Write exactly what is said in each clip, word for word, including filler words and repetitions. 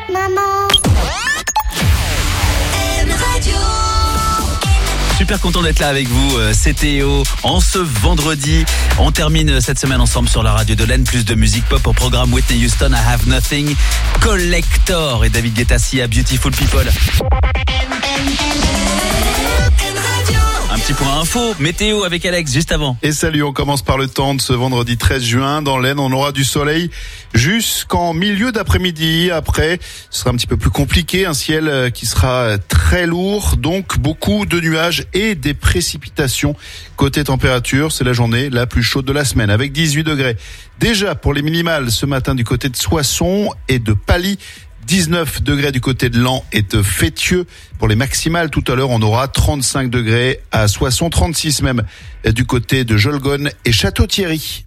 Maman. Super content d'être là avec vous, c'est Théo. En ce vendredi, on termine cette semaine ensemble sur la radio de l'Aisne. Plus de musique pop au programme Whitney Houston, I Have Nothing, Collector et David Guetta, A Beautiful People. Un petit point info, météo avec Alex juste avant. Et salut, on commence par le temps de ce vendredi treize juin. Dans l'Aisne, on aura du soleil jusqu'en milieu d'après-midi. Après, ce sera un petit peu plus compliqué, un ciel qui sera très lourd, donc beaucoup de nuages et des précipitations. Côté température, c'est la journée la plus chaude de la semaine avec dix-huit degrés. Déjà pour les minimales ce matin du côté de Soissons et de Paly. dix-neuf degrés du côté de Laon et de Fétieux. Pour les maximales, tout à l'heure, on aura trente-cinq degrés à Soissons, trente-six même du côté de Jolgone et Château-Thierry.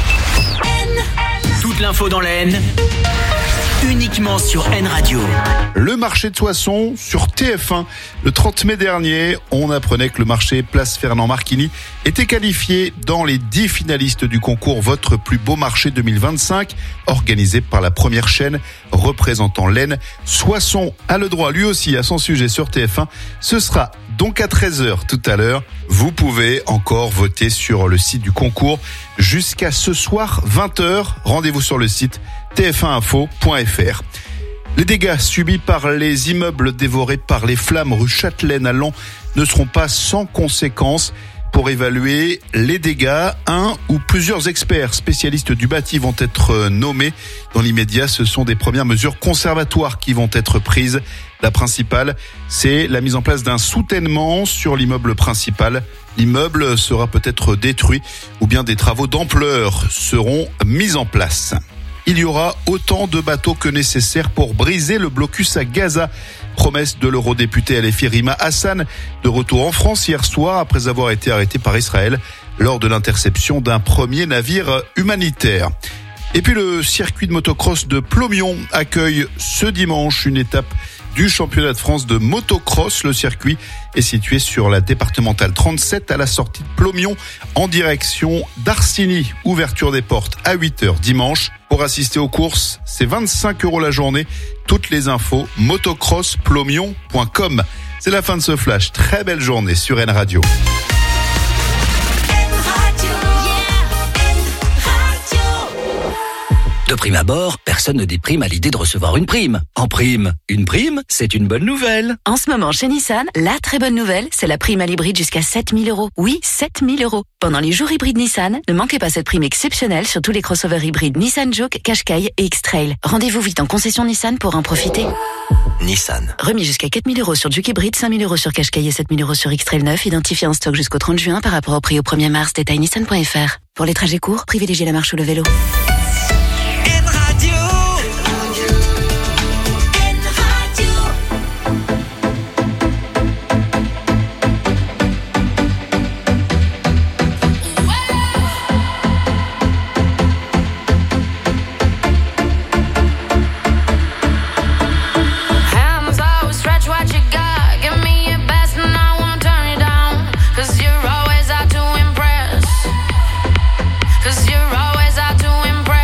Toute l'info dans l'Aisne, uniquement sur N Radio. Le marché de Soissons sur T F un. Le trente mai dernier, on apprenait que le marché Place Fernand Marquini était qualifié dans les dix finalistes du concours Votre plus beau marché deux mille vingt-cinq, organisé par la première chaîne représentant l'Aisne. Soissons a le droit lui aussi à son sujet sur T F un. Ce sera donc à treize heures tout à l'heure. Vous pouvez encore voter sur le site du concours jusqu'à ce soir vingt heures. Rendez-vous sur le site t f un info point f r. Les dégâts subis par les immeubles dévorés par les flammes rue Châtelaine à Laon ne seront pas sans conséquences. Pour évaluer les dégâts, un ou plusieurs experts spécialistes du bâti vont être nommés. Dans l'immédiat, ce sont des premières mesures conservatoires qui vont être prises. La principale, c'est la mise en place d'un soutènement sur l'immeuble principal. L'immeuble sera peut-être détruit ou bien des travaux d'ampleur seront mis en place. Il y aura autant de bateaux que nécessaire pour briser le blocus à Gaza. Promesse de l'eurodéputé L F I Rima Hassan, de retour en France hier soir après avoir été arrêté par Israël lors de l'interception d'un premier navire humanitaire. Et puis le circuit de motocross de Plomion accueille ce dimanche une étape du championnat de France de motocross. Le circuit est situé sur la départementale trente-sept à la sortie de Plomion en direction d'Arcigny. Ouverture des portes à huit heures dimanche. Pour assister aux courses, c'est vingt-cinq euros la journée. Toutes les infos, motocross plomion point com. C'est la fin de ce flash. Très belle journée sur N Radio. De prime abord, personne ne déprime à l'idée de recevoir une prime. En prime, une prime, c'est une bonne nouvelle. En ce moment, chez Nissan, la très bonne nouvelle, c'est la prime à l'hybride jusqu'à sept mille euros. Oui, sept mille euros. Pendant les jours hybrides Nissan, ne manquez pas cette prime exceptionnelle sur tous les crossovers hybrides Nissan Juke, Qashqai et X-Trail. Rendez-vous vite en concession Nissan pour en profiter. Nissan. Remis jusqu'à quatre mille euros sur Juke hybride, cinq mille euros sur Qashqai et sept mille euros sur X-Trail neuf, identifié en stock jusqu'au trente juin par rapport au prix au premier mars. Détail nissan point f r. Pour les trajets courts, privilégiez la marche ou le vélo. Cause you're always out to impress.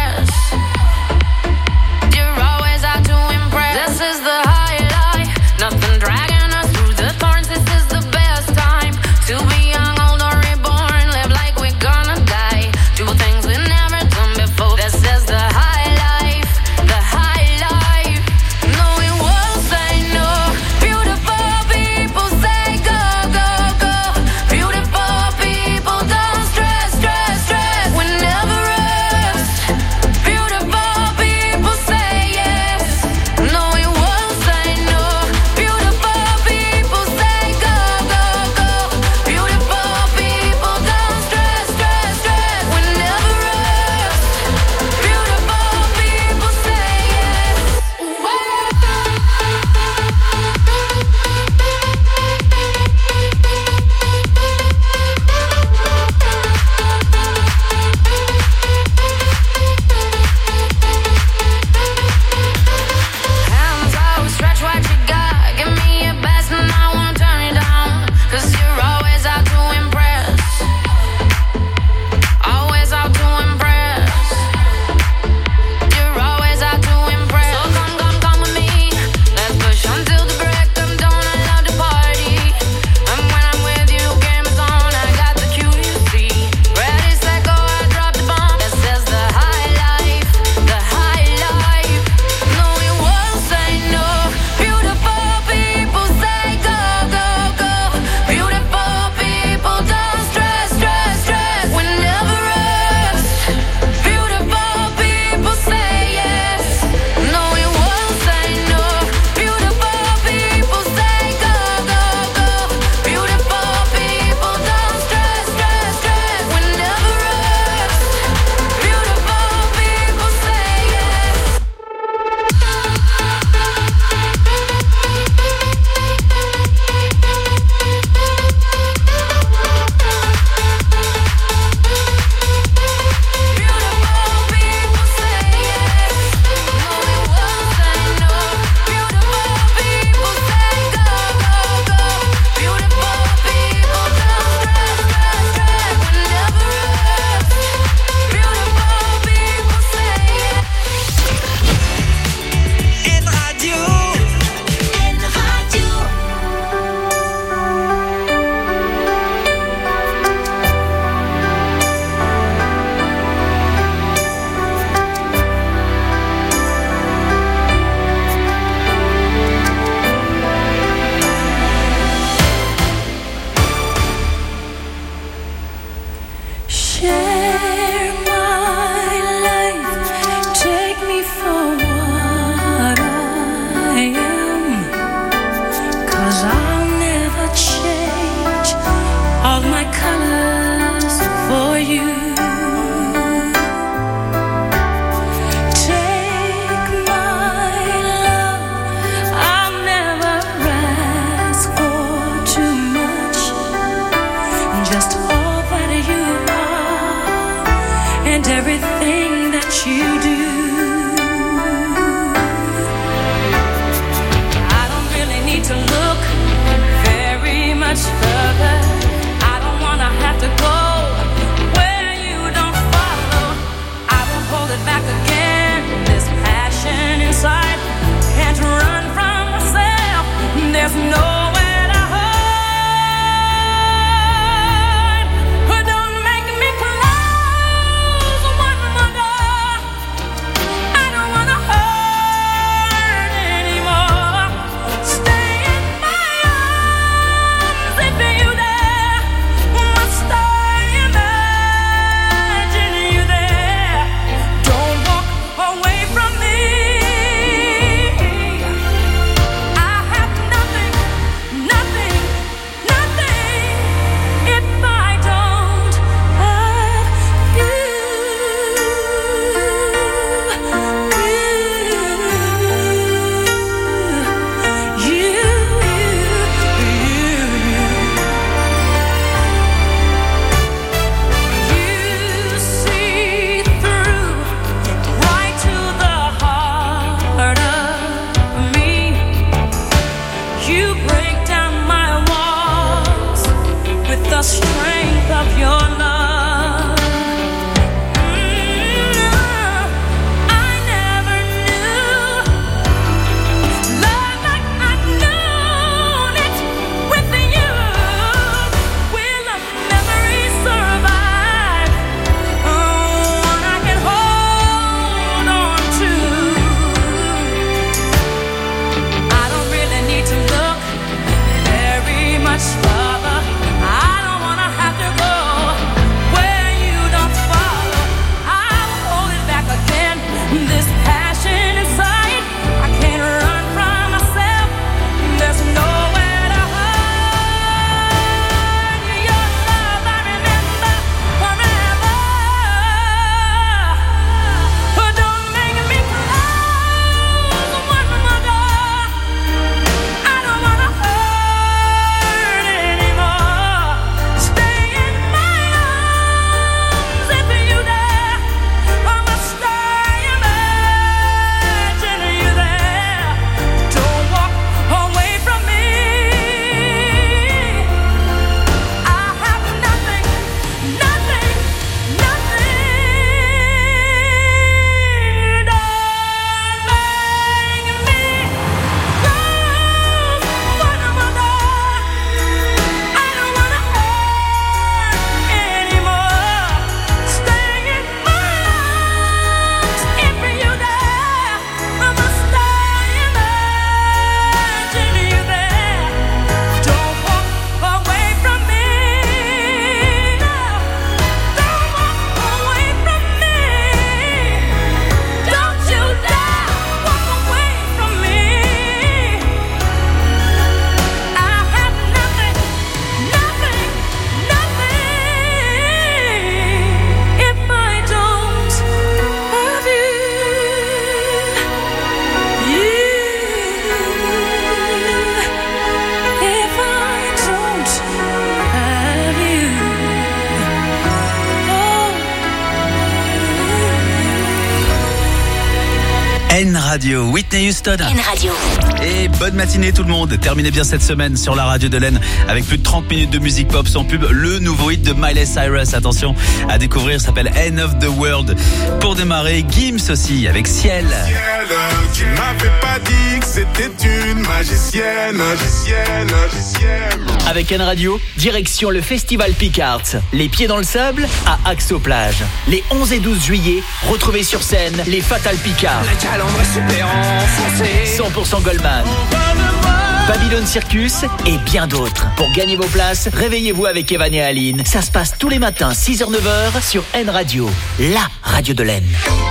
Radio, Whitney Houston. N-Radio. Et bonne matinée tout le monde. Terminez bien cette semaine sur la radio de l'Aisne avec plus de trente minutes de musique pop sans pub. Le nouveau hit de Miley Cyrus. Attention à découvrir, s'appelle End of the World. Pour démarrer, Gims aussi avec Ciel. Tu m'avais pas dit que c'était une magicienne, magicienne, magicienne. Avec N-Radio, direction le Festival Picards. Les pieds dans le sable à Axe-aux-Plages. Les onze et douze juillet, retrouvez sur scène les Fatal Picards. Les calandres super enfoncés. cent pour cent Goldman. Babylone Circus et bien d'autres. Pour gagner vos places, réveillez-vous avec Evan et Aline. Ça se passe tous les matins, six heures neuf heures sur N-Radio, la radio de l'Aisne.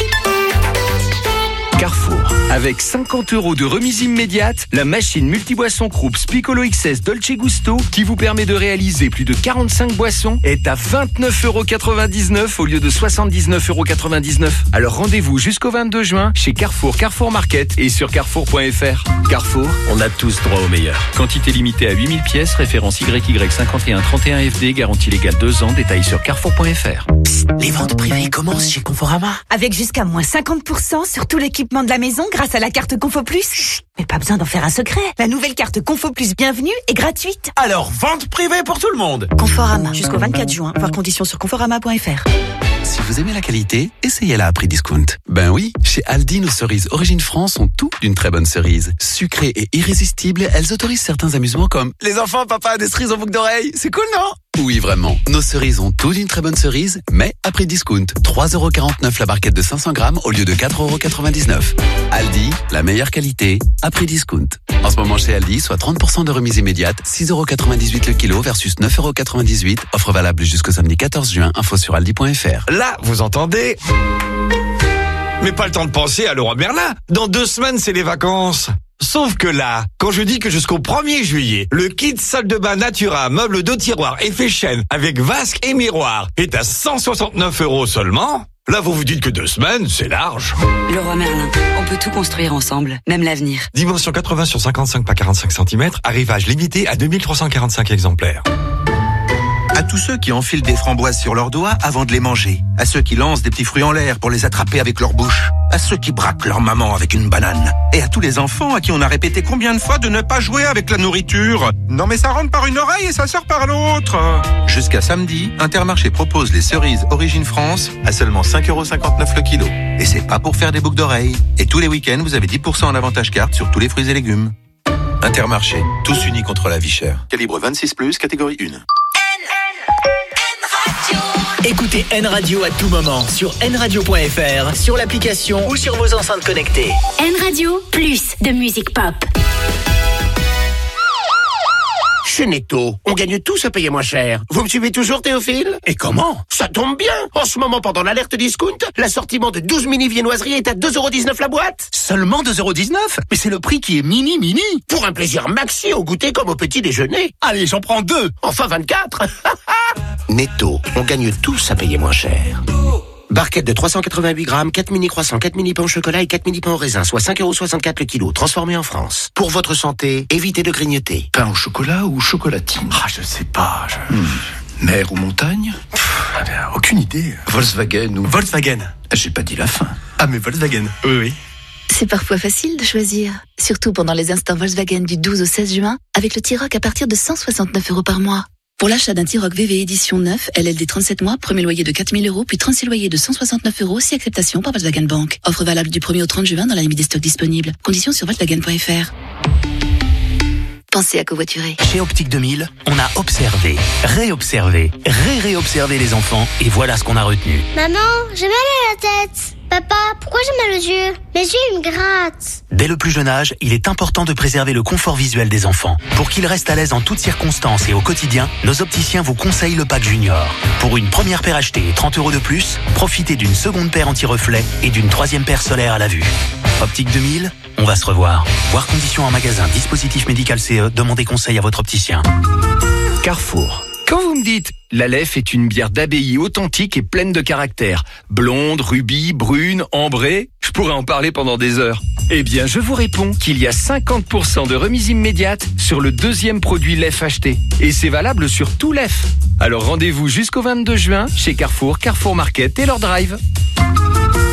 Carrefour. Avec cinquante euros de remise immédiate, la machine multiboisson Krups Piccolo X S Dolce Gusto, qui vous permet de réaliser plus de quarante-cinq boissons, est à vingt-neuf euros quatre-vingt-dix-neuf au lieu de soixante-dix-neuf euros quatre-vingt-dix-neuf. Alors rendez-vous jusqu'au vingt-deux juin chez Carrefour, Carrefour Market et sur carrefour point f r. Carrefour, on a tous droit au meilleur. Quantité limitée à huit mille pièces, référence Y Y cinquante et un trente et un F D, garantie légale deux ans, détail sur carrefour point f r. Psst, les ventes privées commencent chez Conforama. Avec jusqu'à moins cinquante pour cent sur tout l'équipement de la maison grâce à la carte Confo Plus. Chut, mais pas besoin d'en faire un secret. La nouvelle carte Confo Plus Bienvenue est gratuite. Alors, vente privée pour tout le monde. Conforama, jusqu'au vingt-quatre juin. Voir conditions sur conforama point f r. Si vous aimez la qualité, essayez-la à prix discount. Ben oui, chez Aldi, nos cerises Origine France ont tout d'une très bonne cerise. Sucrées et irrésistibles, elles autorisent certains amusements comme les enfants, papa a des cerises en boucle d'oreille. C'est cool, non? Oui, vraiment. Nos cerises ont tout d'une très bonne cerise, mais à prix discount. trois euros quarante-neuf la barquette de cinq cents grammes au lieu de quatre euros quatre-vingt-dix-neuf. Aldi, la meilleure qualité, à prix discount. En ce moment chez Aldi, soit trente pour cent de remise immédiate, six euros quatre-vingt-dix-huit le kilo versus neuf euros quatre-vingt-dix-huit. Offre valable jusqu'au samedi quatorze juin. Info sur aldi point f r. Là, vous entendez? Mais pas le temps de penser à Leroy Merlin. Dans deux semaines, c'est les vacances. Sauf que là, quand je dis que jusqu'au premier juillet, le kit salle de bain Natura, meuble de tiroir effet chêne avec vasque et miroir est à cent soixante-neuf euros seulement, là vous vous dites que deux semaines, c'est large. Leroy Merlin, on peut tout construire ensemble, même l'avenir. Dimension quatre-vingts sur cinquante-cinq par quarante-cinq centimètres, arrivage limité à deux mille trois cent quarante-cinq exemplaires. À tous ceux qui enfilent des framboises sur leurs doigts avant de les manger. À ceux qui lancent des petits fruits en l'air pour les attraper avec leur bouche. À ceux qui braquent leur maman avec une banane. Et à tous les enfants à qui on a répété combien de fois de ne pas jouer avec la nourriture. Non mais ça rentre par une oreille et ça sort par l'autre. Jusqu'à samedi, Intermarché propose les cerises Origine France à seulement cinq euros cinquante-neuf le kilo. Et c'est pas pour faire des boucles d'oreilles. Et tous les week-ends, vous avez dix pour cent en avantage carte sur tous les fruits et légumes. Intermarché, tous unis contre la vie chère. Calibre vingt-six plus, catégorie un. Écoutez N-Radio à tout moment sur N radio point f r, sur l'application ou sur vos enceintes connectées. N-Radio, plus de musique pop. Chez Netto, on gagne tous à payer moins cher. Vous me suivez toujours, Théophile? Et comment? Ça tombe bien. En ce moment, pendant l'alerte discount, l'assortiment de douze mini viennoiseries est à deux euros dix-neuf la boîte. Seulement deux euros dix-neuf? Mais c'est le prix qui est mini mini. Pour un plaisir maxi au goûter comme au petit déjeuner. Allez, j'en prends deux. Enfin vingt-quatre. Netto, on gagne tous à payer moins cher. Barquette de trois cent quatre-vingt-huit grammes, quatre mini croissants, quatre mini pains au chocolat et quatre mini pains au raisin, soit cinq euros soixante-quatre le kilo, transformé en France. Pour votre santé, évitez de grignoter. Pain au chocolat ou chocolatine? Ah, je sais pas. Je... Hmm. Mer ou montagne? Pff, eh bien, aucune idée. Volkswagen ou... Volkswagen. J'ai pas dit la fin. Ah, mais Volkswagen. Oui, oui. C'est parfois facile de choisir, surtout pendant les instants Volkswagen du douze au seize juin, avec le T-Roc à partir de cent soixante-neuf euros par mois. Pour l'achat d'un T-Roc V V édition neuf, L L D trente-sept mois, premier loyer de quatre mille euros, puis trente-six loyers de cent soixante-neuf euros, si acceptation par Volkswagen Bank. Offre valable du premier au trente juin dans la limite des stocks disponibles. Conditions sur volkswagen point f r. Pensez à covoiturer. Chez Optique deux mille, on a observé, réobservé, ré-réobservé les enfants et voilà ce qu'on a retenu. Maman, j'ai mal à la tête. Papa, pourquoi j'ai mal aux yeux? Mes yeux, ils me grattent. Dès le plus jeune âge, il est important de préserver le confort visuel des enfants. Pour qu'ils restent à l'aise en toutes circonstances et au quotidien, nos opticiens vous conseillent le pack Junior. Pour une première paire achetée et trente euros de plus, profitez d'une seconde paire anti-reflet et d'une troisième paire solaire à la vue. Optique deux mille, on va se revoir. Voir conditions en magasin, dispositif médical C E, demandez conseil à votre opticien. Carrefour. Quand vous me dites « La Leffe est une bière d'abbaye authentique et pleine de caractère. Blonde, rubis, brune, ambrée », je pourrais en parler pendant des heures. Eh bien, je vous réponds qu'il y a cinquante pour cent de remise immédiate sur le deuxième produit Leffe acheté. Et c'est valable sur tout Leffe. Alors rendez-vous jusqu'au vingt-deux juin chez Carrefour, Carrefour Market et leur drive.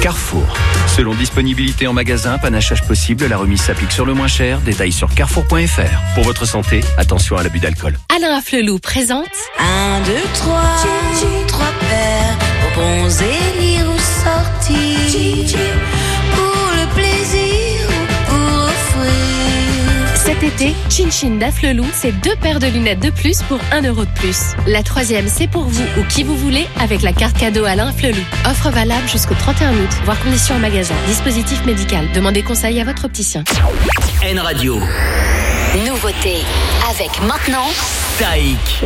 Carrefour. Selon disponibilité en magasin, panachage possible, la remise s'applique sur le moins cher. Détails sur carrefour point f r. Pour votre santé, attention à l'abus d'alcool. Alain Afflelou présente Un, deux, trois, trois paires, bonbons et lire ou sortir, pour le plaisir ou pour offrir. cet été, Chin Chin d'Afflelou, c'est deux paires de lunettes de plus pour un euro de plus. La troisième, c'est pour vous ou qui vous voulez avec la carte cadeau Alain Afflelou. Offre valable jusqu'au trente et un août, voire conditions en magasin. Dispositif médical. Demandez conseil à votre opticien. N Radio. Nouveauté avec maintenant Taïk.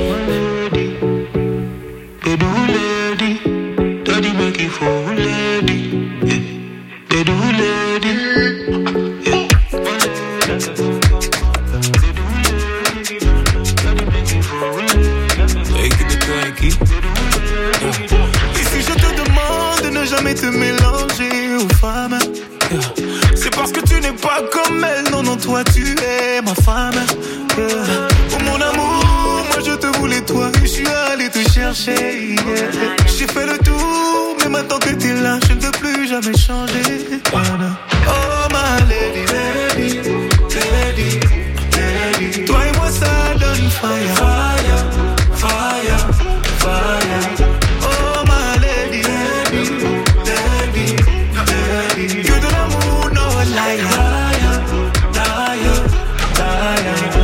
Et si je te demande de ne jamais te mélanger aux femmes, c'est parce que tu n'es pas comme elle. Non, non, toi tu es ma femme. Oh mon amour, moi je te voulais toi et je suis allé te chercher. J'ai fait le tour, mais maintenant que t'es là, je ne veux plus jamais changer. Oh ma lady, lady, lady, lady. Toi et moi ça donne fire, fire, fire, fire. Oh my lady, lady, lady, lady. Que de l'amour, no lie, lie, lie, lie.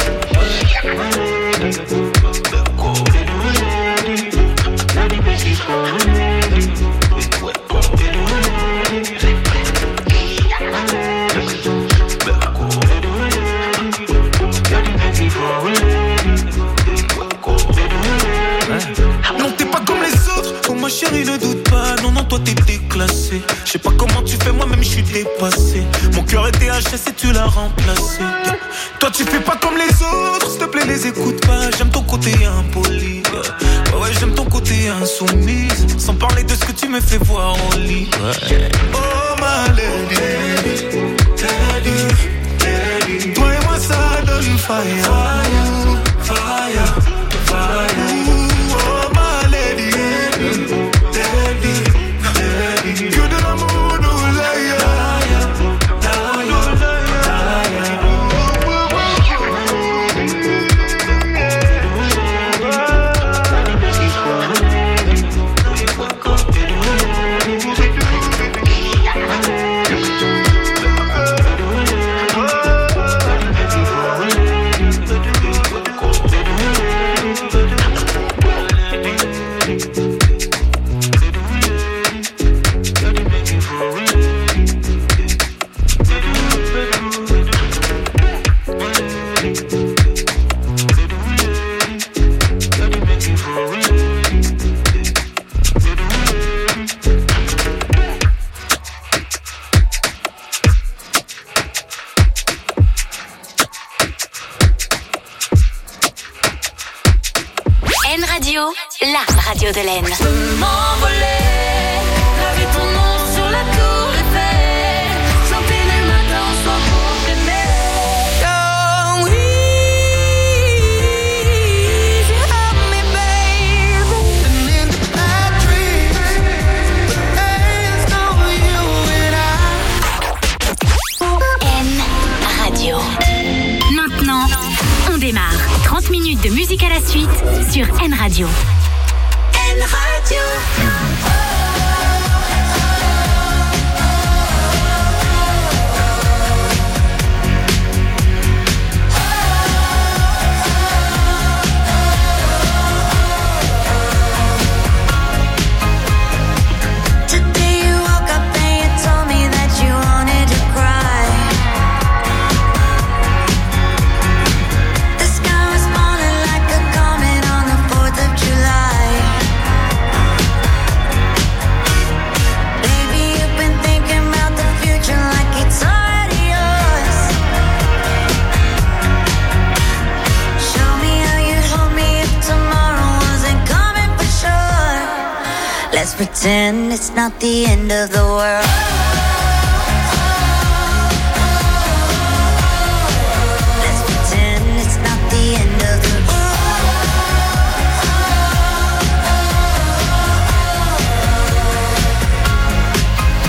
Non, t'es pas comme les autres. Oh ma chérie, ne doute pas. Non, non, toi t'es déclassé. Je sais pas comment tu fais, moi-même je suis dépassé. Mon cœur était H S et tu l'as remplacé. Toi tu fais pas comme les autres. S'il te plaît, les écoute pas. J'aime ton côté impoli. Ouais, ouais, j'aime ton côté insoumise. Sans parler de ce que tu me fais voir au lit. Ouais. Oh ma lady, lady, lady. Toi et moi ça donne fire, fire, fire, fire. Oh my lady, lady, lady. Que de l'amour nous lie, N Radio, la radio de l'Aisne. M'envoler, graver ton nom sur la tour Eiffel, chanter le matin sans pour t'aimer. Oh oui, you have me, babe. And in the bad dreams, but there's no you and I. N Radio. Maintenant, on démarre. trente minutes de musique à la suite sur N Radio. N Radio. Let's pretend it's not the end of the world. Let's pretend it's not the end of the world.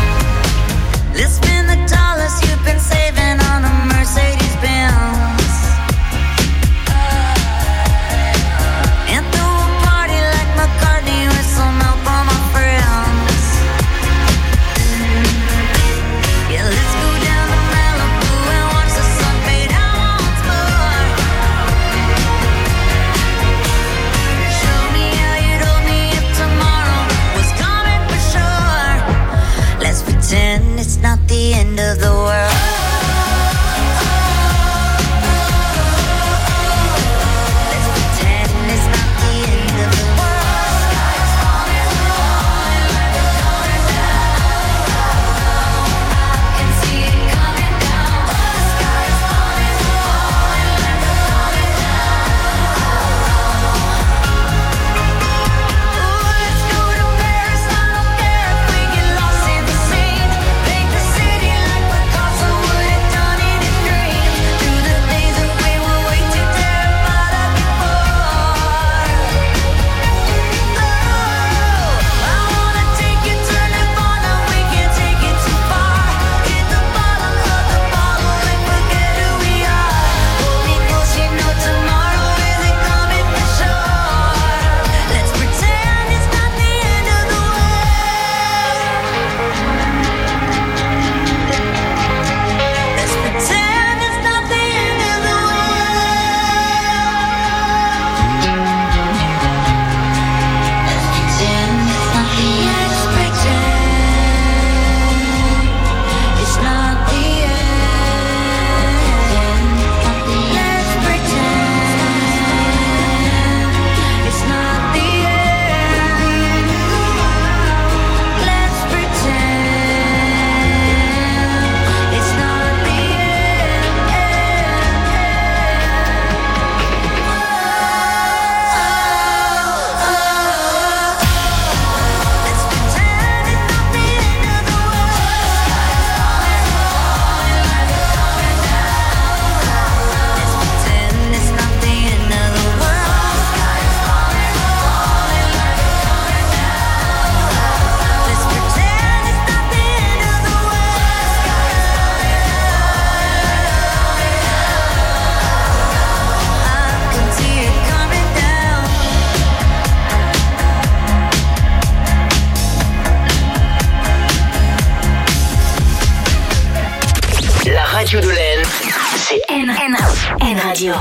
N Radio.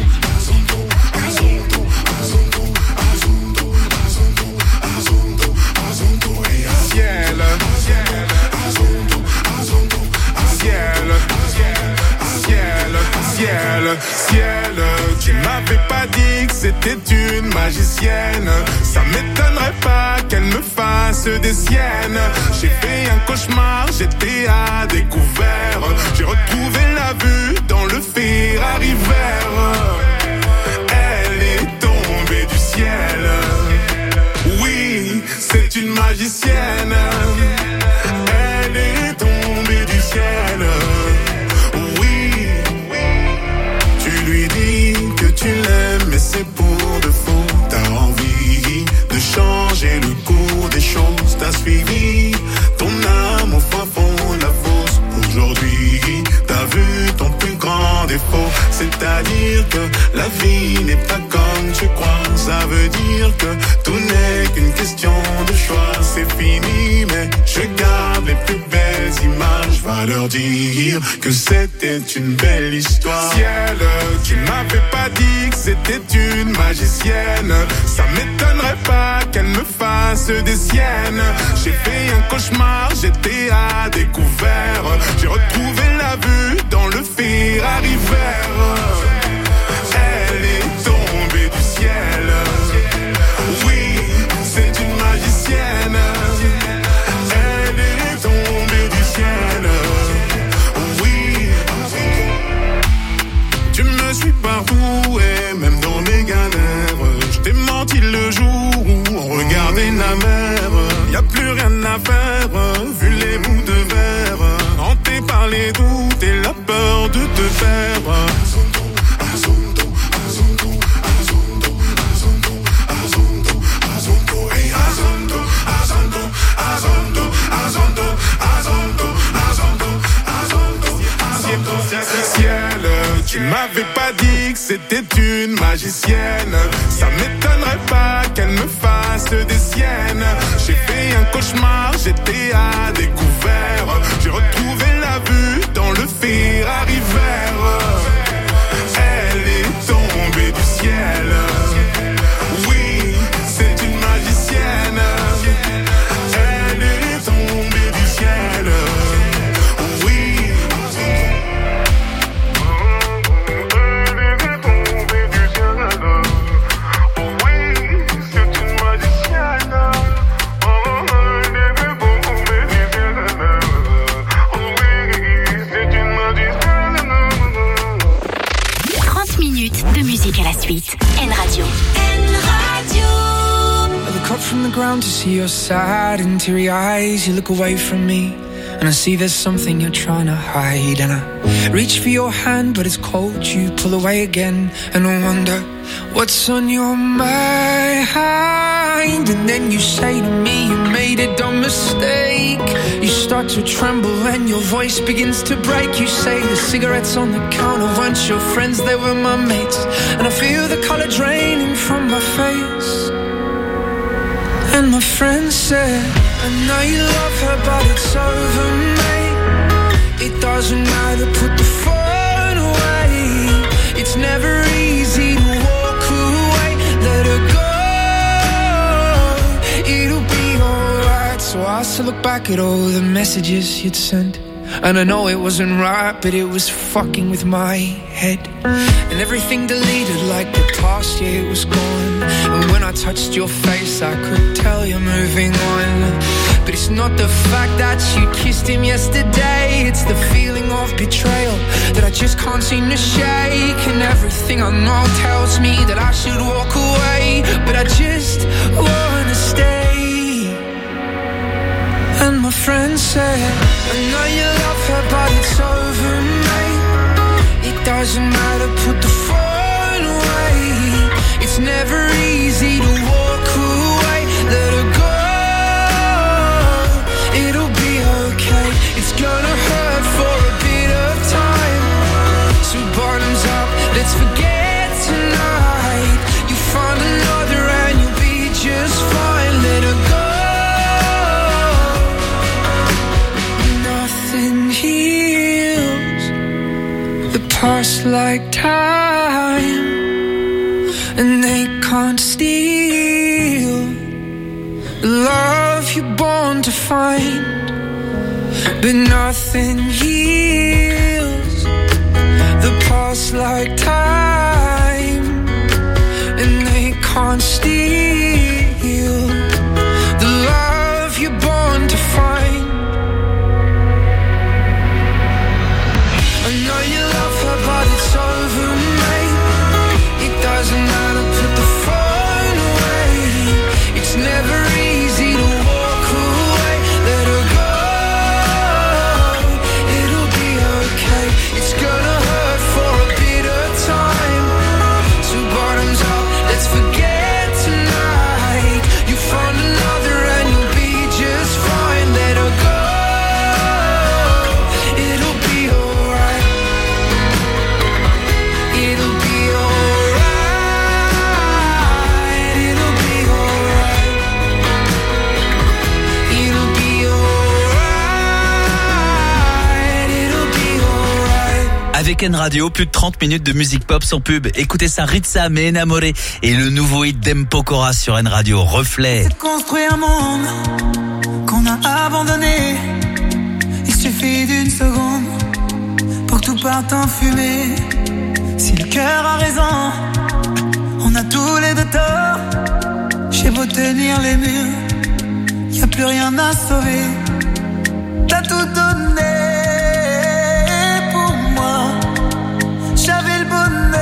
Ciel, ciel, ciel, ciel, ciel, tu m'avais pas dit que c'était une magicienne. Ça m'étonnerait pas qu'elle me fasse des siennes. J'ai fait un cauchemar, j'étais à découvert. J'ai retrouvé la vue dans le Ferrari vert. Elle est tombée du ciel. Oui, c'est une magicienne. Elle est tombée du ciel. Oui, tu lui dis que tu l'aimes, mais c'est pour de faux. T'as envie de changer le cours des choses. T'as suivi ton âme au fin fond de la fosse. Aujourd'hui, t'as vu ton plus grand défaut. C'est-à-dire que la vie n'est pas comme tu crois. Ça veut dire que tout n'est qu'une question de choix. C'est fini, mais je garde les plus belles images. Va leur dire que c'était une belle histoire. Ciel, tu m'avais pas dit que c'était une magicienne. Ça m'étonnerait pas qu'elle me fasse des siennes. J'ai fait un cauchemar, j'étais à découvert. J'ai retrouvé la vue dans le Ferrari vert. Elle est tombée du ciel. Oui, c'est une magicienne. Elle est tombée du ciel. Oui, tu me suis partout et même dans les galères. Je t'ai menti le jour où on regardait la mer. Y'a plus rien à faire, vu les bouts de verre. Hanté par les doutes et la peur de te perdre. Ciel, tu m'avais pas dit que c'était une magicienne. Ça m'étonnerait pas qu'elle me fasse des siennes. J'ai fait un cauchemar, j'étais à découvert. J'ai retrouvé la vue dans le Ferrari vert. Elle est tombée du ciel. Oui, c'est une magicienne. Elle est tombée du ciel. De musique à la suite. N Radio. N Radio. I look up from the ground to see your sad and teary eyes. You look away from me, and I see there's something you're trying to hide. And I reach for your hand, but it's cold. You pull away again, and I wonder what's on your mind. And then you say to me, you made a dumb mistake. You start to tremble and your voice begins to break. You say the cigarettes on the counter weren't your friends, they were my mates. And I feel the color draining from my face. And my friend said, I know you love her, but it's over, mate. It doesn't matter, put the phone away. It's never easy to walk away. Let her go, it'll be alright. So I still look back at all the messages you'd sent, and I know it wasn't right, but it was fucking with my head. And everything deleted like the past, yeah, it was gone. And when I touched your face, I could tell you're moving on. But it's not the fact that you kissed him yesterday, it's the feeling of betrayal that I just can't seem to shake. And everything I know tells me that I should walk away, but I just wanna stay. And my friend said, I know you love her, but it's over, mate. It doesn't matter, put the phone away. It's never easy to walk away. Let her go, it'll be okay. It's gonna hurt for a bit of time. So bottoms up, let's forget tonight. You find another and you'll be just fine. Let her go. pass like time, and they can't steal the love you're born to find. But nothing heals the past like time, and they can't steal the love you're born to find. I know you love her, but it's over, mate. It doesn't matter, put the phone away. It's never easy to walk away. Let her go, it'll be okay. It's gonna hurt for a bit of time. So bottoms up, let's forget tonight. You found another and you'll be just fine. Let her go, it'll be alright. It'll be alright. It'll be alright. It'll be alright. It'll be alright. Avec N Radio, plus de trente minutes de musique pop sans pub. Écoutez ça, Ritza, Me Enamoré. Et le nouveau hit d'Empokora sur N Radio, Reflet. C'est de construire un monde qu'on a abandonné. Il suffit d'une seconde pour que tout parte en fumée. Si le cœur a raison, on a tous les deux tort. J'ai beau tenir les murs, y a plus rien à sauver. T'as tout donné pour moi. J'avais le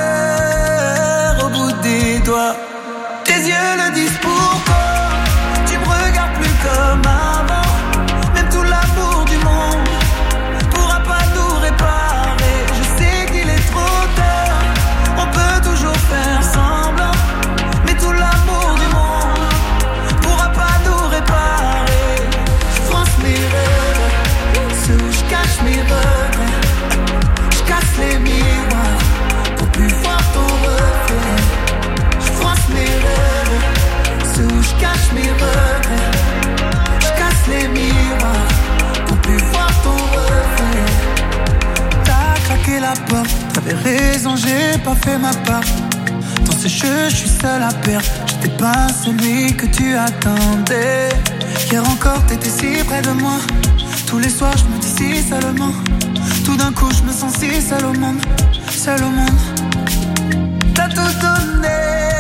bonheur au bout des doigts. Tes yeux le disent pourquoi. Tu me regardes plus comme avant. Même tout l'amour du monde pourra pas nous réparer. Je sais qu'il est trop tard. On peut toujours faire semblant, mais tout l'amour du monde pourra pas nous réparer. Je fronce mes rêves, ceux où je cache mes regrets. Je casse les miroirs pour plus voir ton reflet. Je fronce mes rêves, ceux où je cache mes regrets. Je casse les miroirs pour plus voir ton reflet. T'as claqué la porte, t'avais raison, j'ai pas fait ma part. Dans ce jeu, je suis seul à perdre. J'étais pas celui que tu attendais. Hier encore, t'étais si près de moi. Tous les soirs, je me dis si seulement. Tout d'un coup, je me sens si seul au monde. Seul au monde. T'as tout donné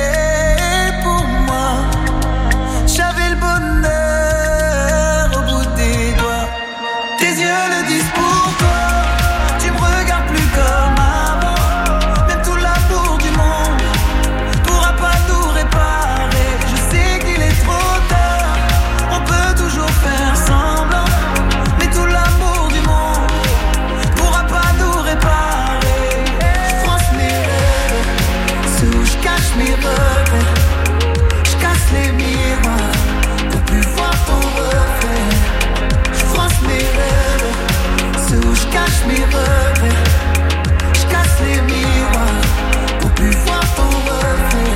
pour moi. J'avais le bonheur au bout des doigts. Tes yeux le disent pourquoi. Tu me regardes plus comme avant. Même tout l'amour du monde pourra pas nous réparer. Je sais qu'il est trop tard. On peut toujours faire semblant, mais tout l'amour du monde pourra pas nous réparer. Je fronce mes rêves, ceux où je cache mes regrets. Je casse les miroirs pour plus voir ton reflet. Je fronce mes rêves, ceux où je cache mes regrets. Je casse les miroirs pour plus voir ton reflet.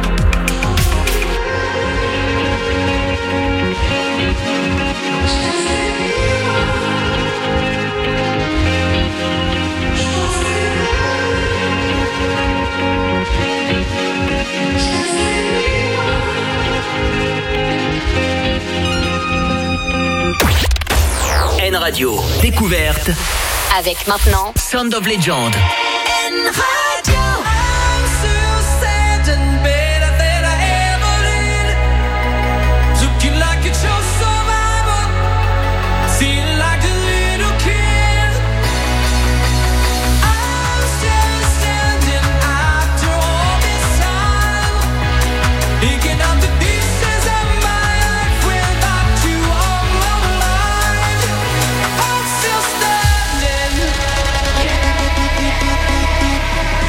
N Radio, découverte. Avec maintenant Sound of Legend. N Radio. I'm still standing better than I ever did. Looking like it's your survival. Feeling like a little kid. I'm still standing after all this time. Picking up the pieces of my life without you on my mind. I'm still standing.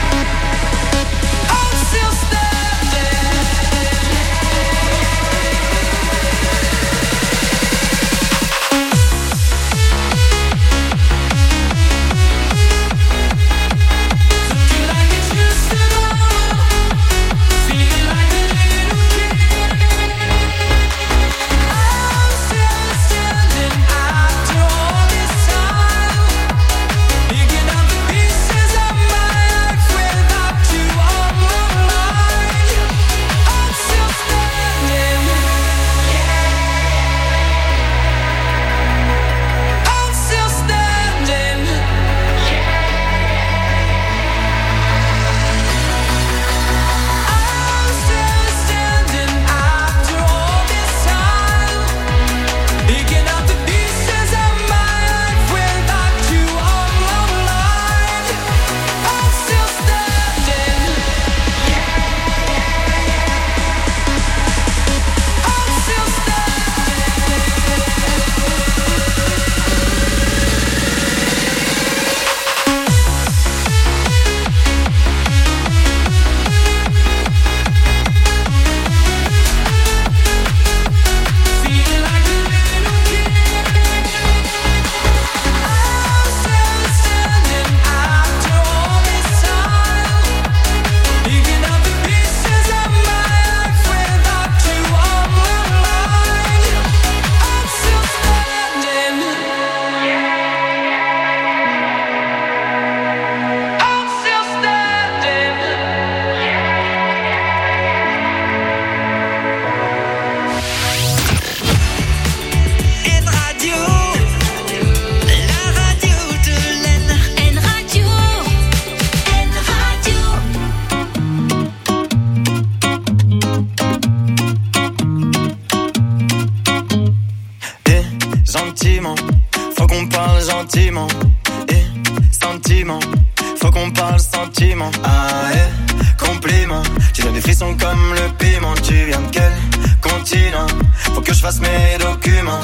qu'on parle sentiment. Ah eh, compliment. Tu donnes des frissons comme le piment. Tu viens de quel continent? Faut que je fasse mes documents.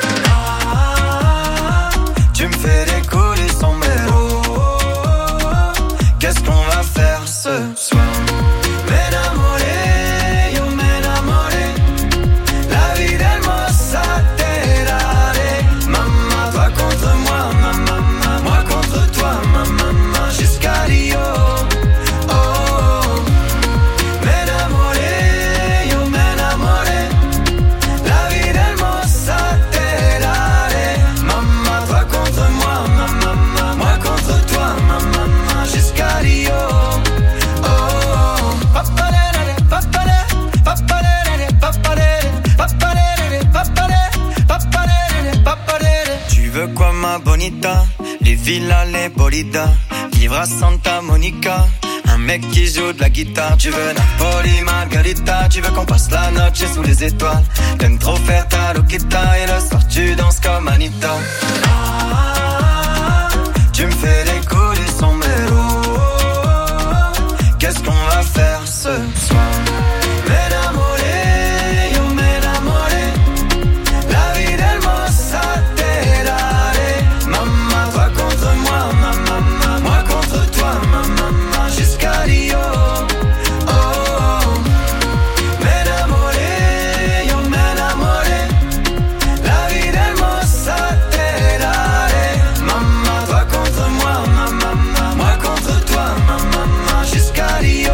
Ah, tu me fais décoller son mélo. Qu'est-ce qu'on va faire ce soir? M'enamoré, yo m'enamoré. La vie del mossa terare. Maman, toi contre moi, maman, moi contre toi, maman, jusqu'à Rio. Oh, oh. M'enamoré, yo m'enamoré. La vie del mossa terare. Maman, toi contre moi, maman, moi contre toi, maman, jusqu'à Rio. Tu veux quoi ma bonita? Les villas, les bolidas. Vivre à Santa Monica. Un mec qui joue de la guitare. Tu veux Napoli, Margarita. Tu veux qu'on passe la noche sous les étoiles. T'aimes trop faire ta loquita. Et le soir tu danses comme Anita. Ah, tu me fais décoller son mélo. Qu'est-ce qu'on va faire ce soir? M'enamoré, yo m'enamoré. La vie del mossa terare. Maman, toi contre moi, maman, moi contre toi, maman, jusqu'à Rio. Oh, oh. M'enamoré, yo m'enamoré. La vie del mossa terare. Maman, toi contre moi, maman, moi contre toi, maman, jusqu'à Rio.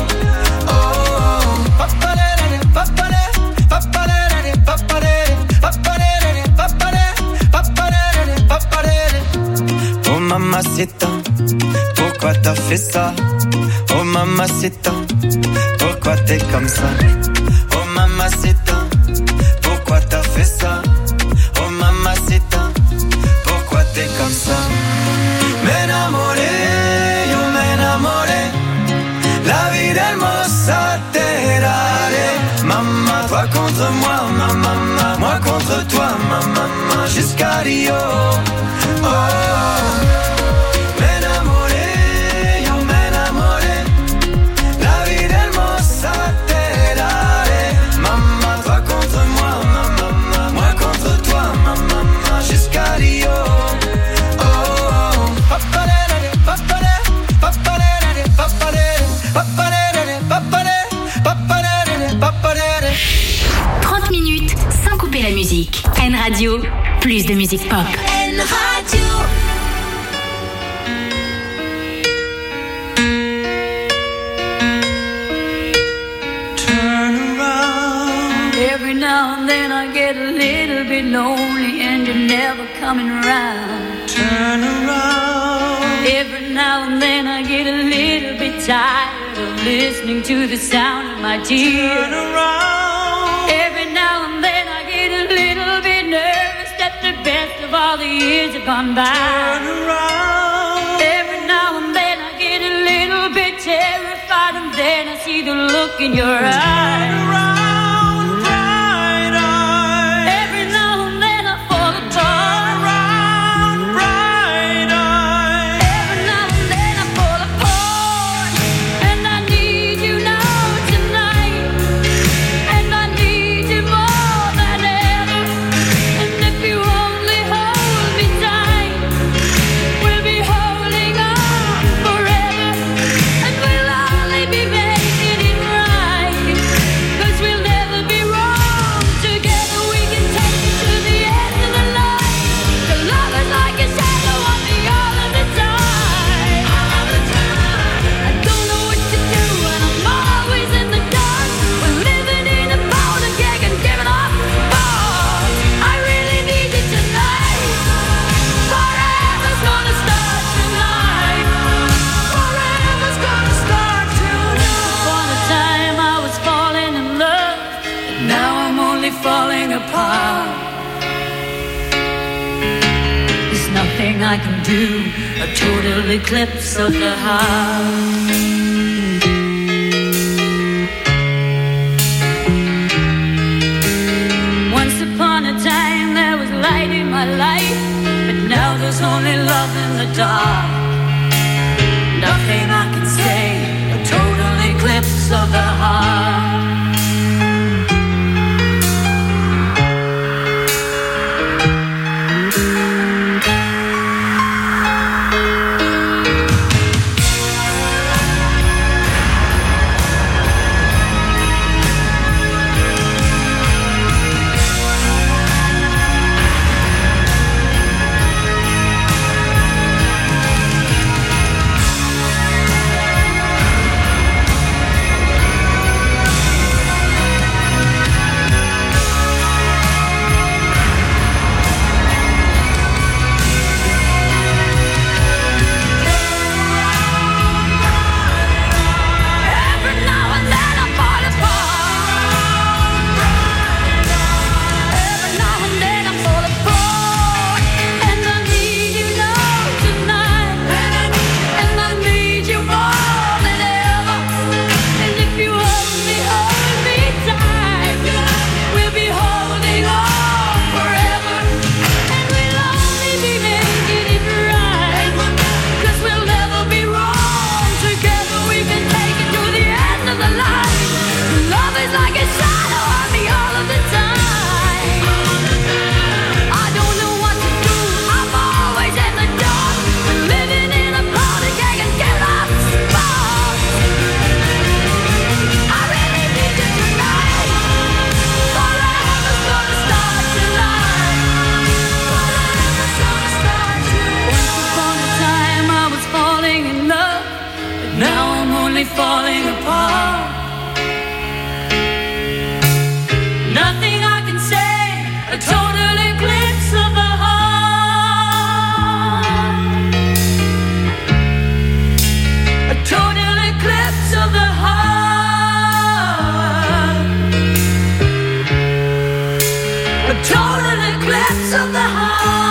Oh mamacita, pourquoi t'as fait ça? Oh mamacita, pourquoi t'es comme ça? Oh mamacita, pourquoi t'as fait ça? Oh mamacita, pourquoi t'es comme ça? M'enamoré, yo m'enamoré. La vie del mossa terare. Maman, toi contre moi, maman, moi contre toi, maman, jusqu'à Rio. Oh, oh. M'enamoré, yo m'enamoré. La vie del mossa terare. Maman, toi contre moi, maman, moi contre toi, maman, jusqu'à Rio. Oh, oh. Papalere, papalere, papalere, papalere, papalere, papalere, papalere, papalere. trente minutes sans couper la musique. N Radio, plus de musique pop. N Radio. Turn around. Every now and then I get a little bit lonely and you're never coming around. Turn around. Every now and then I get a little bit tired of listening to the sound of my tears. Turn around. Every now and then I get a little bit nervous that the best of all the years have gone by. Turn around. Every now and then I get a little bit terrified and then I see the look in your eyes. Turn around, bright eyes. Every now and then I fall apart. Turn around, bright eyes. Every now and then I fall apart. And I need you now tonight. And I need you more than ever. And if you only hold me tight, we'll be holding on forever. And we'll only be making it right. 'Cause we'll never be wrong. Together we can take it to the end of the line. The love is like a shadow on me all of the time. All the time. I don't know what to do and I'm always in the dark. We're living in a powder keg and giving off balls. I really need you tonight. Forever's gonna start tonight. Forever's gonna start tonight. For the time I was falling in love, and now I'm only falling apart. There's nothing I can do, a total eclipse of the heart. Once upon a time there was light in my life, but now there's only love in the dark. me falling apart. Nothing I can say, a total eclipse of the heart. A total eclipse of the heart. A total eclipse of the heart.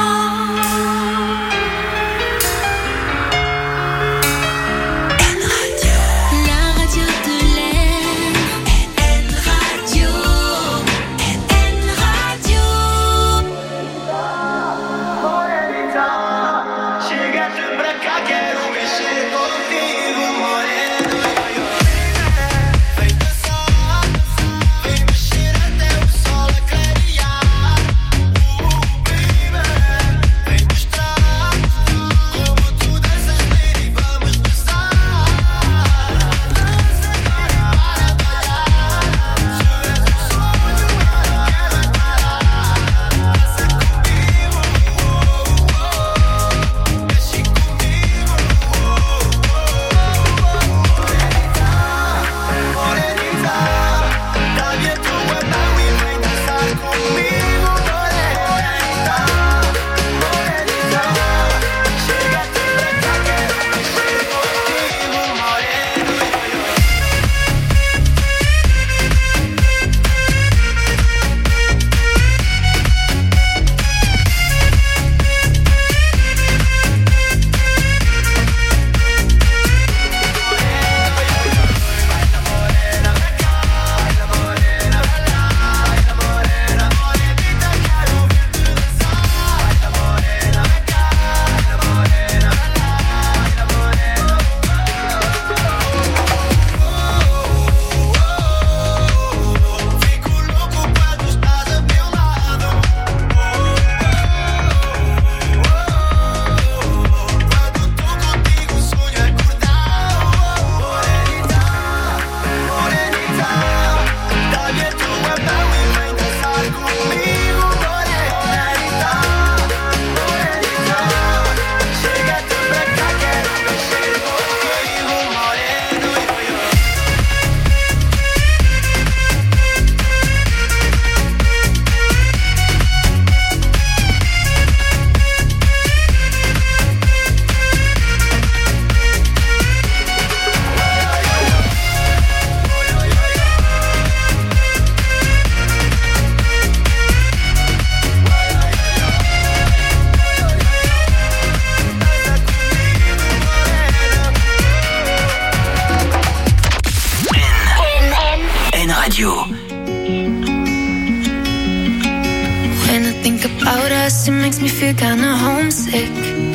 Kinda homesick.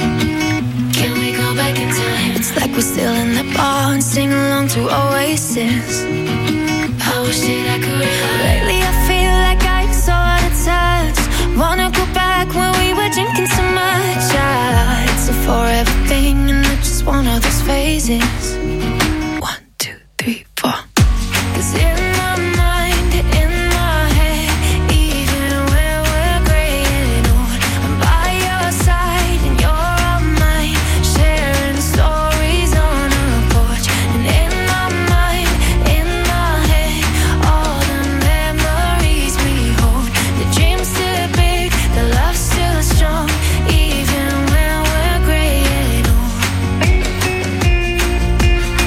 Can we go back in time? It's like we're still in the bar and sing along to Oasis. I wish that I could. Lately I feel like I'm so out of touch. Wanna go back when we were drinking so much. Ah, it's a forever thing and I just want all those phases. One, two, three, four. 'Cause in my mind, in my head, even when we're gray and old, I'm by your side and you're all mine, sharing stories on a porch. And in my mind, in my head, all the memories we hold. The dream's still big, the love's still strong, even when we're gray and old.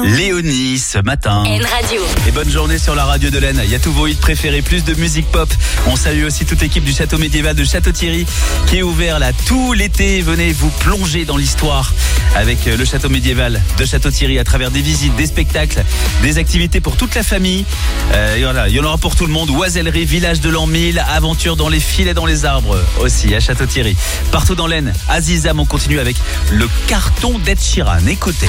Léonie ce matin. N Radio. Et bonne journée sur la radio de l'Aisne. Il y a tous vos hits préférés, plus de musique pop. On salue aussi toute l'équipe du château médiéval de Château-Thierry qui est ouvert là tout l'été. Venez vous plonger dans l'histoire avec le château médiéval de Château-Thierry à travers des visites, des spectacles, des activités pour toute la famille. Euh, et voilà, il y en aura pour tout le monde. Oisellerie, village de l'an mille, aventure dans les filets, dans les arbres aussi à Château-Thierry. Partout dans l'Aisne, Azizam, on continue avec le carton d'Ed Sheeran. Écoutez.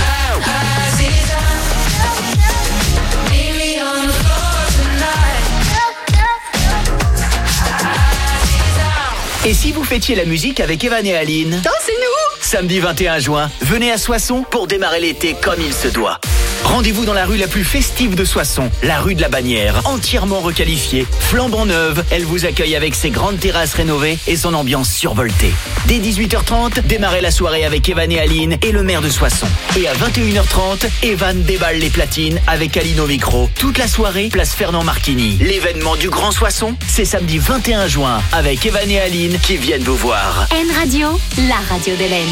Et si vous fêtiez la musique avec Evan et Aline? Oh, c'est nous! Samedi vingt et un juin, venez à Soissons pour démarrer l'été comme il se doit. Rendez-vous dans la rue la plus festive de Soissons, la rue de la Bannière, entièrement requalifiée, flambant neuve. Elle vous accueille avec ses grandes terrasses rénovées et son ambiance survoltée. Dès dix-huit heures trente, démarrez la soirée avec Evan et Aline et le maire de Soissons. Et à vingt et une heures trente, Evan déballe les platines avec Aline au micro. Toute la soirée, place Fernand Marquini. L'événement du Grand Soissons, c'est samedi vingt et un juin avec Evan et Aline qui viennent vous voir. N Radio, la radio de l'Aisne.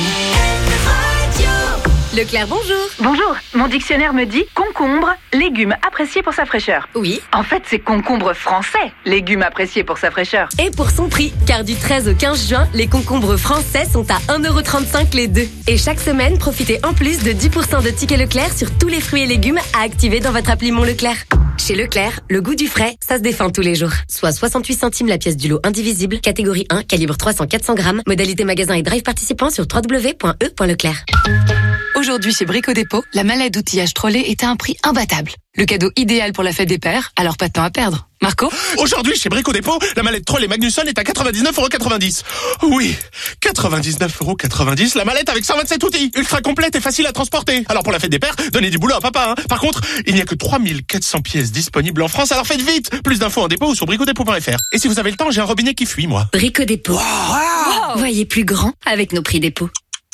Leclerc, bonjour. Bonjour, mon dictionnaire me dit concombre, légume apprécié pour sa fraîcheur. Oui. En fait, c'est concombre français, légume apprécié pour sa fraîcheur. Et pour son prix, car du treize au quinze juin, les concombres français sont à un euro trente-cinq les deux. Et chaque semaine, profitez en plus de dix pour cent de tickets Leclerc sur tous les fruits et légumes à activer dans votre appli Mon Leclerc. Chez Leclerc, le goût du frais, ça se défend tous les jours. Soit soixante-huit centimes la pièce du lot indivisible, catégorie un, calibre trois cents à quatre cents grammes, modalité magasin et drive participant sur w w w point e point leclerc. Aujourd'hui, chez Brico Dépôt, la mallette d'outillage Trolley est à un prix imbattable. Le cadeau idéal pour la fête des pères, alors pas de temps à perdre. Marco? Aujourd'hui, chez Brico Dépôt, la mallette Trolley Magnusson est à quatre-vingt-dix-neuf euros quatre-vingt-dix. Oui, quatre-vingt-dix-neuf euros quatre-vingt-dix, la mallette avec cent vingt-sept outils, ultra complète et facile à transporter. Alors pour la fête des pères, donnez du boulot à papa, hein. Par contre, il n'y a que trois mille quatre cents pièces disponibles en France, alors faites vite. Plus d'infos en dépôt ou sur brico dépôt point f r. Et si vous avez le temps, j'ai un robinet qui fuit, moi. Brico Dépôt. Wow. Wow. Voyez plus grand avec nos prix dépôt.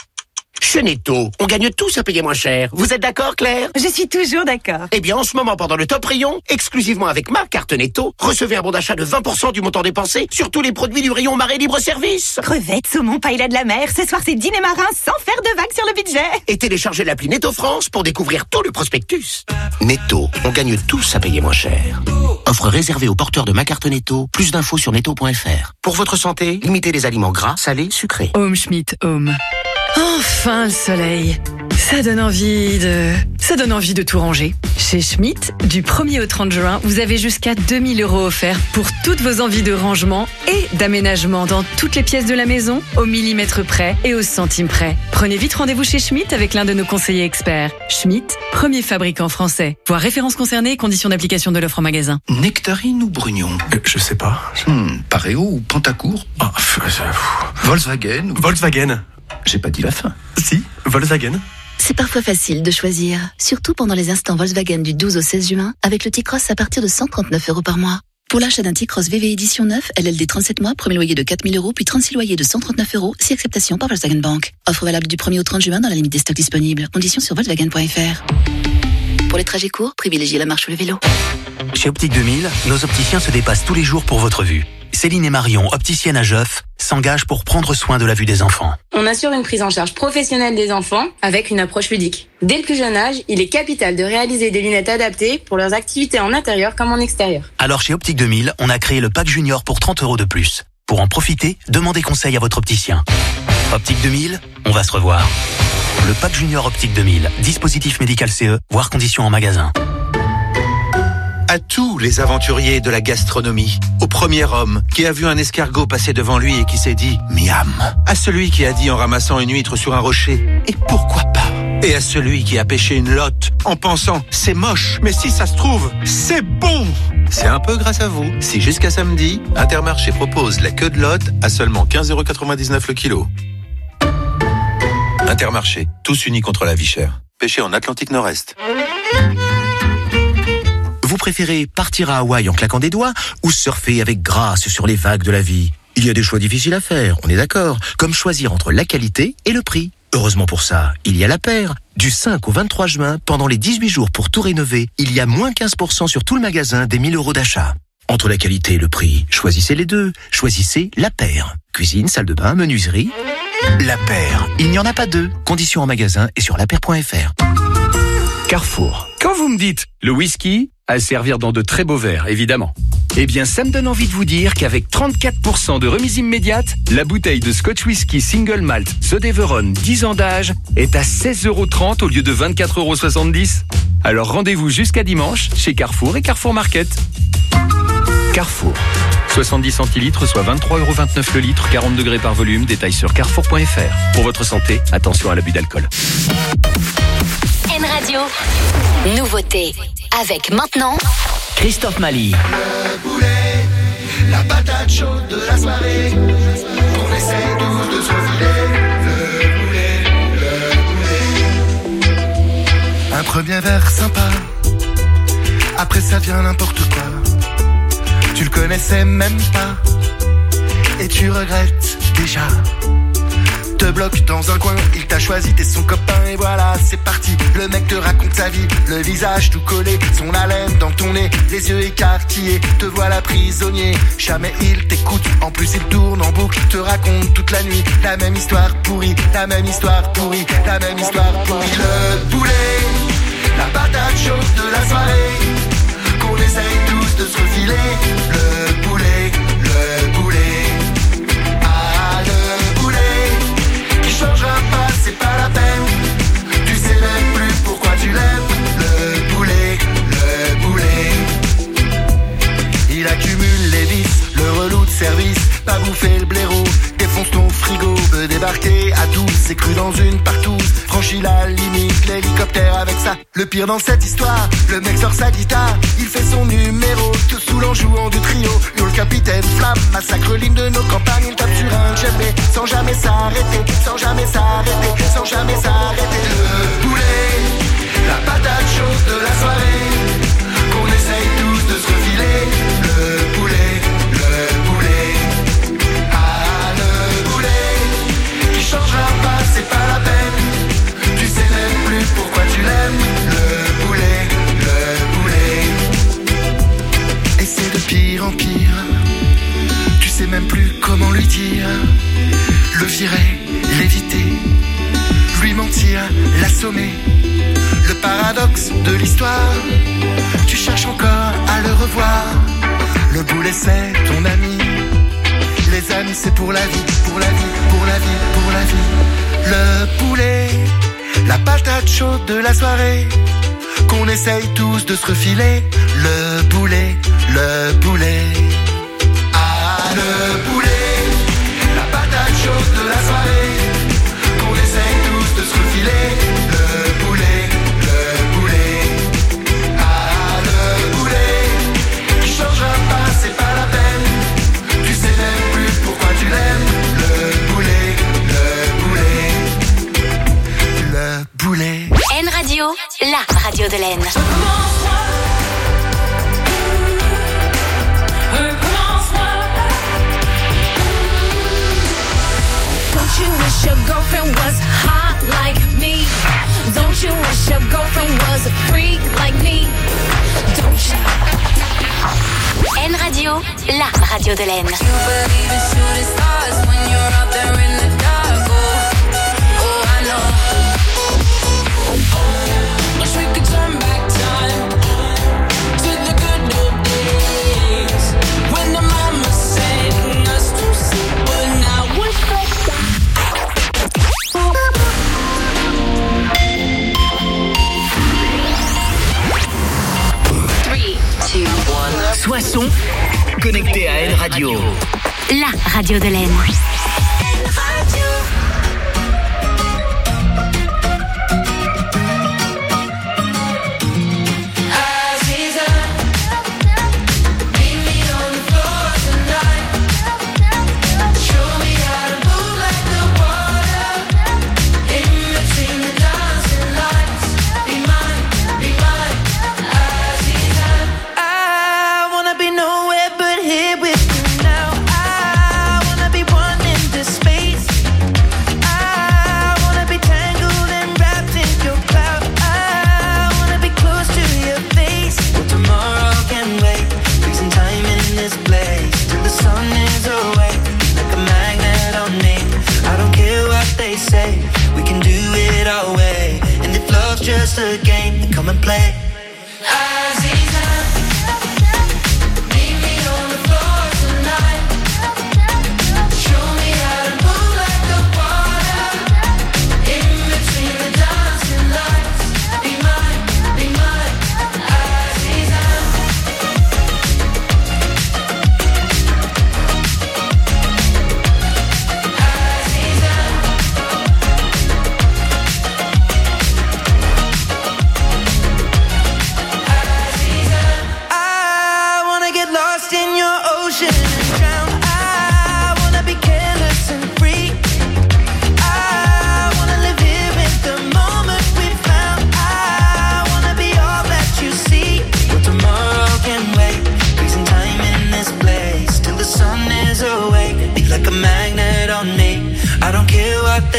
Chez Netto, on gagne tous à payer moins cher. Vous êtes d'accord, Claire? Je suis toujours d'accord. Eh bien, en ce moment, pendant le top rayon, exclusivement avec ma carte Netto, recevez un bon d'achat de vingt pour cent du montant dépensé sur tous les produits du rayon Marais Libre Service. Crevettes, saumon, paella de la mer, ce soir c'est dîner marin sans faire de vagues sur le budget. Et téléchargez l'appli Netto France pour découvrir tout le prospectus. Netto, on gagne tous à payer moins cher. Offre réservée aux porteurs de ma carte Netto. Plus d'infos sur netto point f r. Pour votre santé, limitez les aliments gras, salés, sucrés. Home Schmidt Home. Enfin le soleil. Ça donne envie de... Ça donne envie de tout ranger. Chez Schmitt, du premier au trente juin, vous avez jusqu'à deux mille euros offerts pour toutes vos envies de rangement et d'aménagement dans toutes les pièces de la maison, au millimètre près et au centime près. Prenez vite rendez-vous chez Schmitt avec l'un de nos conseillers experts. Schmitt, premier fabricant français. Voir références concernées et conditions d'application de l'offre en magasin. Nectarine ou Brugnon? euh, Je sais pas. Hmm, Pareo ou Pantacourt? Ah, pff, euh, Volkswagen ou... Volkswagen. J'ai pas dit la fin. Si, Volkswagen. C'est parfois facile de choisir, surtout pendant les instants Volkswagen du douze au seize juin, avec le T-Cross à partir de cent trente-neuf euros par mois. Pour l'achat d'un T-Cross V V édition neuf, L L D trente-sept mois, premier loyer de quatre mille euros, puis trente-six loyers de cent trente-neuf euros, si acceptation par Volkswagen Bank. Offre valable du premier au trente juin dans la limite des stocks disponibles. Conditions sur volkswagen point f r. Pour les trajets courts, privilégiez la marche ou le vélo. Chez Optique deux mille, nos opticiens se dépassent tous les jours pour votre vue. Céline et Marion, opticiennes à Geoff, s'engagent pour prendre soin de la vue des enfants. On assure une prise en charge professionnelle des enfants avec une approche ludique. Dès le plus jeune âge, il est capital de réaliser des lunettes adaptées pour leurs activités en intérieur comme en extérieur. Alors chez Optique deux mille, on a créé le pack junior pour trente euros de plus. Pour en profiter, demandez conseil à votre opticien. Optique deux mille, on va se revoir. Le pack junior Optique deux mille, dispositif médical C E, voire conditions en magasin. À tous les aventuriers de la gastronomie, au premier homme qui a vu un escargot passer devant lui et qui s'est dit « miam », à celui qui a dit en ramassant une huître sur un rocher « et pourquoi pas ?» et à celui qui a pêché une lotte en pensant « c'est moche, mais si ça se trouve, c'est bon !» C'est un peu grâce à vous. Si jusqu'à samedi, Intermarché propose la queue de lotte à seulement quinze euros quatre-vingt-dix-neuf le kilo. Intermarché, tous unis contre la vie chère. Pêché en Atlantique Nord-Est. Vous préférez partir à Hawaï en claquant des doigts ou surfer avec grâce sur les vagues de la vie? Il y a des choix difficiles à faire, on est d'accord, comme choisir entre la qualité et le prix. Heureusement pour ça, il y a La Paire. Du cinq au vingt-trois juin, pendant les dix-huit jours pour tout rénover, il y a moins quinze pour cent sur tout le magasin des mille euros d'achat. Entre la qualité et le prix, choisissez les deux. Choisissez La Paire. Cuisine, salle de bain, menuiserie. La Paire, il n'y en a pas deux. Conditions en magasin et sur la paire point f r. Carrefour. Quand vous me dites le whisky, à servir dans de très beaux verres, évidemment. Eh bien, ça me donne envie de vous dire qu'avec trente-quatre pour cent de remise immédiate, la bouteille de Scotch Whisky Single Malt The Deveron dix ans d'âge est à seize euros trente au lieu de vingt-quatre euros soixante-dix. Alors rendez-vous jusqu'à dimanche chez Carrefour et Carrefour Market. Carrefour. soixante-dix centilitres, soit vingt-trois euros vingt-neuf le litre, quarante degrés par volume, détail sur carrefour point f r. Pour votre santé, attention à l'abus d'alcool. N Radio. Nouveauté. Avec maintenant Christophe Mali. Le boulet, la patate chaude de la soirée. On essaye tous de se filer. Le boulet, le boulet. Un premier verre sympa. Après ça vient n'importe quoi. Tu le connaissais même pas. Et tu regrettes déjà. Te bloque dans un coin, il t'a choisi, t'es son copain et voilà, c'est parti. Le mec te raconte sa vie, le visage tout collé, son haleine dans ton nez, les yeux écarquillés, te voilà prisonnier. Jamais il t'écoute, en plus il tourne en boucle, te raconte toute la nuit la même histoire pourrie, la même histoire pourrie, la même histoire pourrie. Le boulet, la patate chaude de la soirée, qu'on essaye tous de se refiler. Le boulet, le boulet. Changera pas, c'est pas la peine. Tu sais même plus pourquoi tu l'aimes. Le boulet, le boulet. Il accumule les vices, le relou de service, pas bouffer le blaireau, défonce ton frigo, peut débarquer à tous, c'est cru dans une partouze, franchit la limite, l'hélicoptère avec ça. Le pire dans cette histoire, le mec sort sa guitare, il fait son numéro, te saoule en jouant du trio. Yo le capitaine flamme, massacre l'hymne de nos campagnes, il tape sur un djembé, sans jamais s'arrêter, sans jamais s'arrêter, sans jamais s'arrêter. Le boulet, la patate chaude de la soirée, qu'on essaye tous de se refiler. Le boulet, le boulet, ah le boulet, qui changera pas, c'est pas la peine. Tu sais même plus pourquoi tu l'aimes. Le boulet, le boulet. Et c'est de pire en pire. Tu sais même plus comment lui dire. Le virer, l'éviter, lui mentir, l'assommer. Le paradoxe de l'histoire, tu cherches encore à le revoir. Le boulet c'est ton ami. Les amis c'est pour la vie, pour la vie, pour la vie, pour la vie. Le boulet, la patate chaude de la soirée, qu'on essaye tous de se refiler. Le boulet, le boulet. Ah le boulet, la patate chaude de la soirée, qu'on essaye tous de se refiler. Le boulet, le boulet. Ah le boulet, qui changera pas, c'est pas la peine. Tu sais même plus pourquoi tu l'aimes. Le boulet, le boulet. Le boulet. N Radio, la radio de l'Aisne. Don't you wish your girlfriend was hot like me? Don't you wish your girlfriend was a freak like me? Don't you? N Radio, la radio de l'Aisne. You believe in shooting stars when you're out there in the dark. Oh, oh, I know. Wish we could turn back time to the good old days when the mama sang us to sleep, but now we're three, two, one. Soissons, connecté à N Radio. La radio de l'Aisne. I wanna be nowhere but here with you now. I wanna be one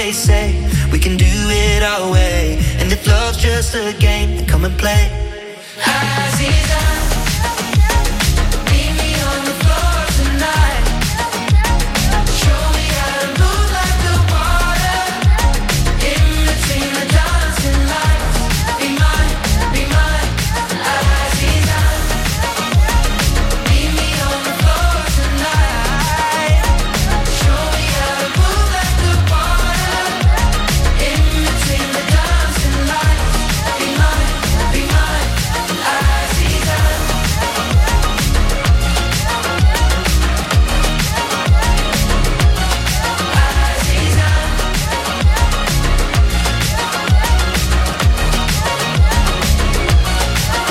they say. We can do it our way. And if love's just a game, then come and play.